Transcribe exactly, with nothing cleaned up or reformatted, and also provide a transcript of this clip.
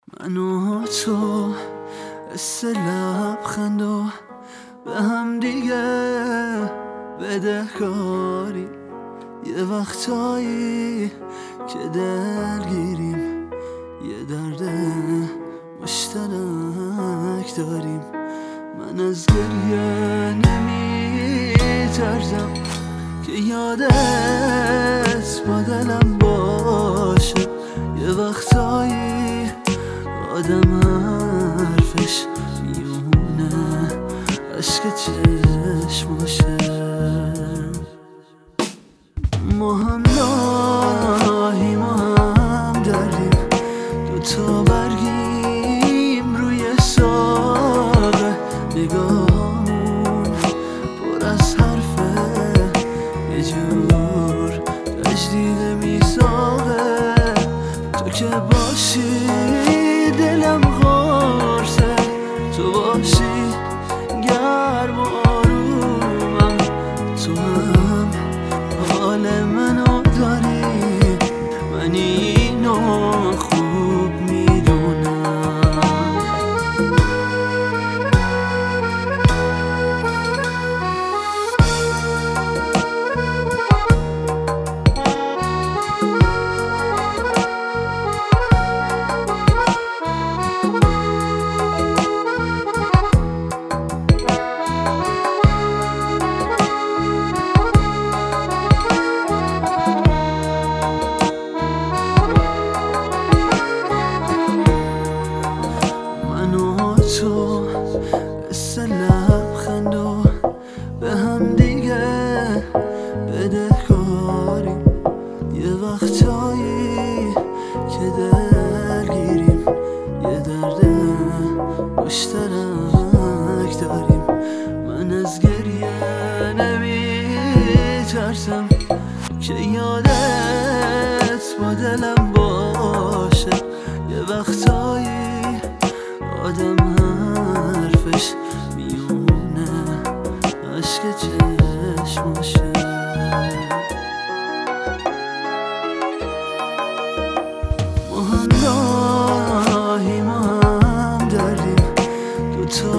من و تو حس لبخند و به هم دیگه بدهکاری، یه وقتایی که درگیریم، یه درد مشترک داریم. من از گریه نمی ترسم که یادت با دلم باشه. یه وقتایی آدم حرفش میونه عشق چشماشه. ما هم لاهی ما هم دردیم، دوتا برگیم روی ساقه. نگاهمون پر از حرفه، یه جور تجدید میثاقه. تو که باشی دلم قرصه، تو باشی گرم و آرومم، تو هم حال منو داری، من اینو خوب میدونم. تو حس لبخند و به هم دیگه بدهکاریم، یه وقتایی که درگیریم، یه درد مشترک داریم. من از گریه نمی ترسم که یادت با دلم باشه. یه وقتایی آدم حرفش میونه عشق چشماشه. ما هم لاهی ما هم دردیم، دوتا